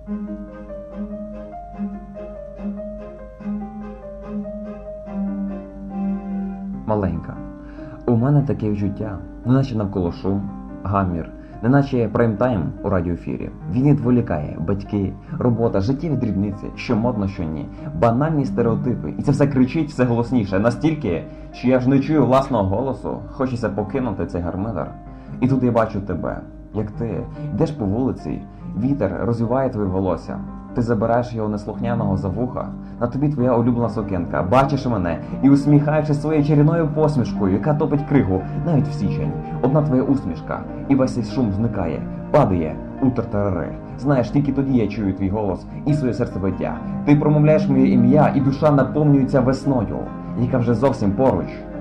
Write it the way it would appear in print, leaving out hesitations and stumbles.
Маленька. У мене таке відчуття, неначе навколо шум, гамір, неначе прайм-тайм у радіоефірі. Він відволікає батьки, робота, життєві дрібниці, що модно, що ні, банальні стереотипи. І це все кричить все голосніше, настільки, що я ж не чую власного голосу, хочеться покинути цей гармидер. І тут я бачу тебе, як ти йдеш по вулиці, вітер розвіває твоє волосся. Ти забираєш його неслухняного за вуха, на тобі твоя улюблена сукенка, бачиш мене і усміхаєшся своєю чарівною посмішкою, яка топить кригу навіть в січень. Одна твоя усмішка, і весь цей шум зникає, падає у тартарари. Знаєш, тільки тоді я чую твій голос і своє серцебиття. Ти промовляєш моє ім'я, і душа наповнюється весною, яка вже зовсім поруч.